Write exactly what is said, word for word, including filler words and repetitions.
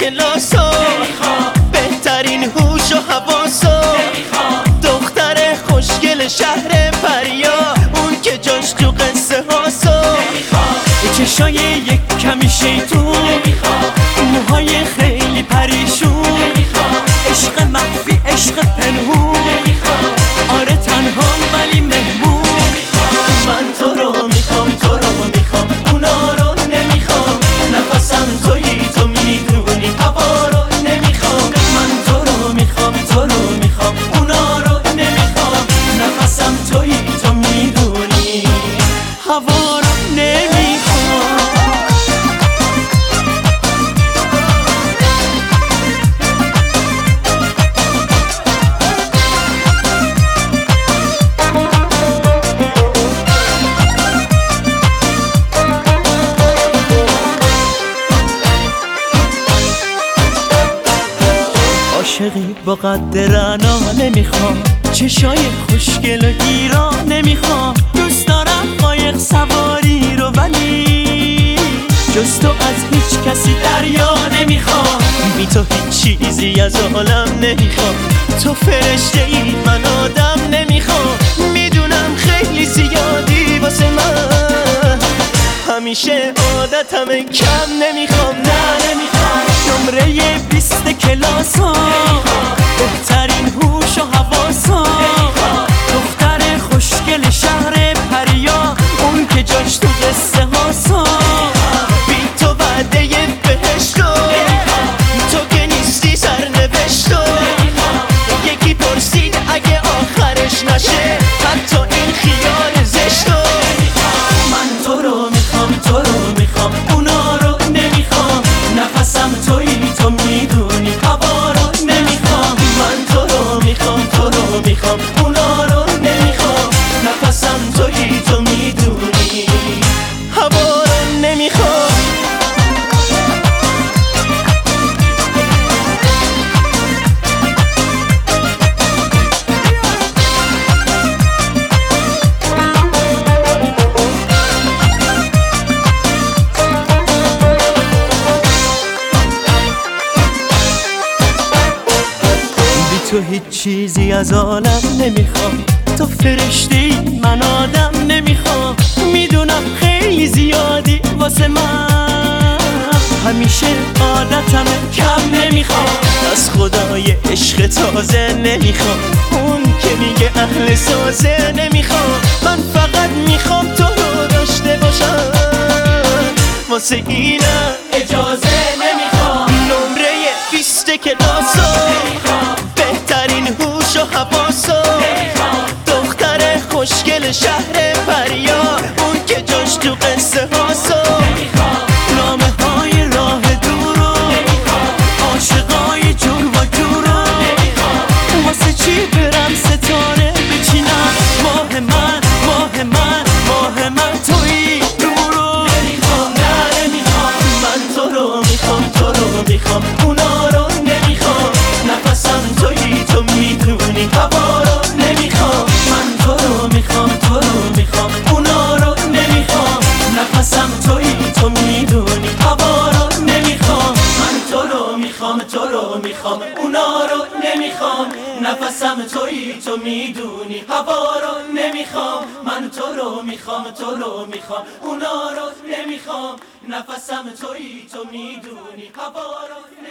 کلاسو، بهترین هوش و حواسو، دختر خوشگل شهر پریا، اون که جاش تو قصه هاسو، چشای یک کمی شیطون، موهای خیلی پریشون، عشق مخفی عشق پنهون، آره تنها ولی مهمون. من تو رو میخوام تو رو میخوام اونا رو نمیخوام، نفسم تویی تو میدونی هوا رو نمیخوام. من تو رو میخوام تو رو میخوام اونا رو نمیخوام، نفسم تویی تو میدونی هوا رو نمیخوام. عاشقی با قد رعنا نمیخوام، چشای خوشگل و گیرا نمیخوام، دوست دارم قایق سواری رو ولی جز تو از هیچ کسی دریا نمیخوام. بی تو هیچ چیزی از عالم نمیخوام، تو فرشته ای من آدم نمیخوام. میدونم خیلی زیادی واسه من، همیشه عادتم کم نمیخوام. نه نمیخوام نمره بیست کلاسو، بهترین هوش و حواسو، دختر خوشگل شهر پریا، اون که جاش تو قصه هاسو، بی تو وعده بهشتو، تو که نیستی سرنوشتو. یکی پرسید اگه آخرش نشه حتی این خیال زشتو. من تو رو میخوام تو رو میخوام اونا رو نمیخوام، نفسم تویی تو میدونی هوا رو نمیخوام. من تو رو میخوام تو رو میخوام اونا رو نمیخوام، نفسم تویی تو میدونی هوا رو نمیخوام. تو هیچ چیزی از عالم نمیخوام، تو فرشته‌ای من آدم نمیخوام. میدونم خیلی زیادی واسه من، همیشه عادتم کم نمیخوام. از خدای عشق تازه نمیخوام، اون که میگه اهل سازه نمیخوام. من فقط میخوام تو رو داشته باشم، واسه اینم اجازه نمیخوام. نمره بیست کلاسو، بهترین هوش و حواسو، دختر خوشگل شهر پریا، اون که جاش تو قصه هاسو، نامه های راه دورو، عاشقای جور و جورو، واسه چی برم ستاره بچینم؟ ماه من ماه من ماه من تویی نورو. نه نمیخوام من تو رو میخوام تو رو میخوام اونا رو نمیخوام، نفسم تویی تو میدونی هوا رو نمیخوام. من تو رو میخوام تو رو میخوام اونا رو نمیخوام، نفسم تویی تو میدونی هوا رو نمیخوام. من تو رو میخوام تو رو میخوام اونا رو نمیخوام، نفسم تویی تو میدونی هوا رو نمیخوام. من تو رو میخوام تو رو میخوام اونا رو نمیخوام، نفسم تویی تو میدونی هوا رو